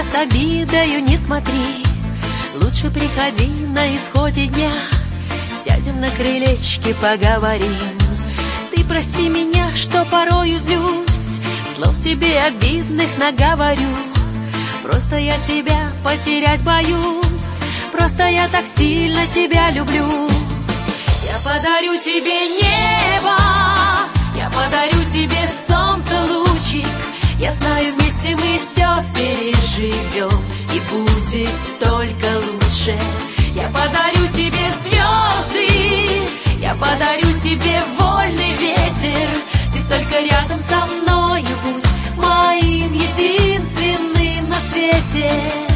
с обидою не смотри, лучше приходи на исходе дня. Сядем на крылечке, поговорим. Ты прости меня, что порою злюсь, слов тебе обидных наговорю. Просто я тебя потерять боюсь, просто я так сильно тебя люблю. Я подарю тебе небо, я подарю тебе солнце, лучик. Я знаю, вместе мы все переживем, и будет только лучше. Я подарю тебе звезды, я подарю тебе вольный ветер. Ты только рядом со мною будь моим единственным на свете.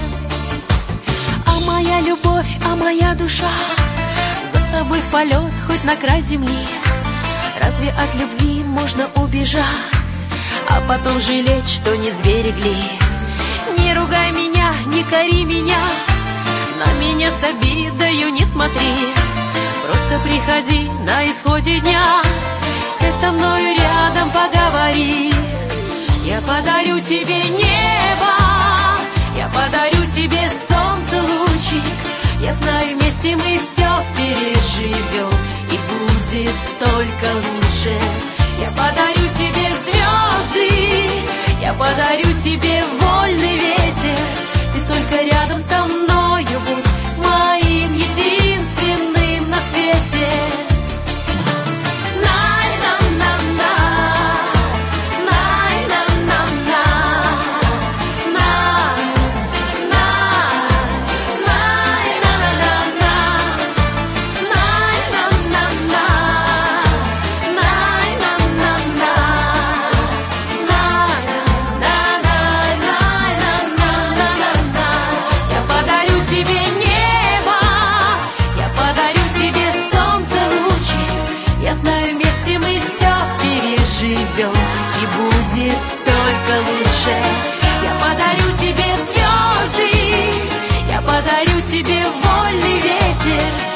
А моя любовь, а моя душа, за тобой в полет хоть на край земли. Разве от любви можно убежать, а потом жалеть, что не сберегли? Не ругай меня, не кори меня, на меня с обидою не смотри. Просто приходи на исходе дня, сядь со мною рядом, поговори. Я подарю тебе небо, я подарю тебе солнце, лучик. Я знаю, вместе мы все переживем, и будет только лучше. Я подарю тебе звезды, я подарю тебе вольный ветер. Ты только рядом со мною будь моим единственным на свете. И будет только лучше. Я подарю тебе звезды, я подарю тебе вольный ветер.